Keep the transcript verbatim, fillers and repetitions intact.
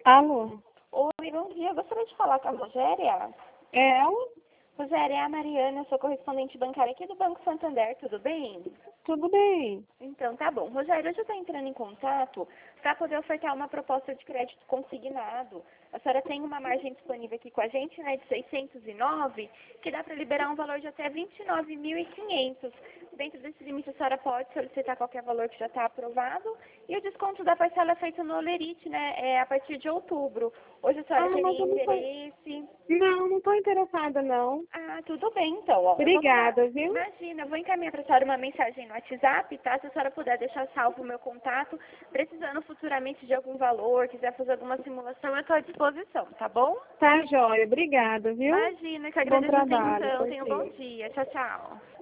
Alô? Oi, bom dia. Eu gostaria de falar com a Rogéria. É? Rogéria, é a Mariana, eu sou correspondente bancária aqui do Banco Santander, tudo bem? Tudo bem. Então, tá bom. Rogério, hoje eu estou entrando em contato para poder ofertar uma proposta de crédito consignado. A senhora tem uma margem disponível aqui com a gente, né, de seiscentos e nove, que dá para liberar um valor de até vinte e nove mil e quinhentos. Dentro desse limite, a senhora pode solicitar qualquer valor que já está aprovado. E o desconto da parcela é feito no Olerite, né, é a partir de outubro. Hoje a senhora Ah, mas teria eu não tô... interesse? Não, não tô interessada, não. Ah, tudo bem, então. Ó, eu vou mandar, Obrigada, viu? imagina, eu vou encaminhar para a senhora uma mensagem no WhatsApp, tá? Se a senhora puder deixar salvo o meu contato, precisando futuramente de algum valor, quiser fazer alguma simulação, eu estou à disposição, tá bom? Tá, joia. Obrigada, viu? Imagina, que Bom agradeço a trabalho. atenção. Com Tenha um bom licença. dia. Tchau, tchau.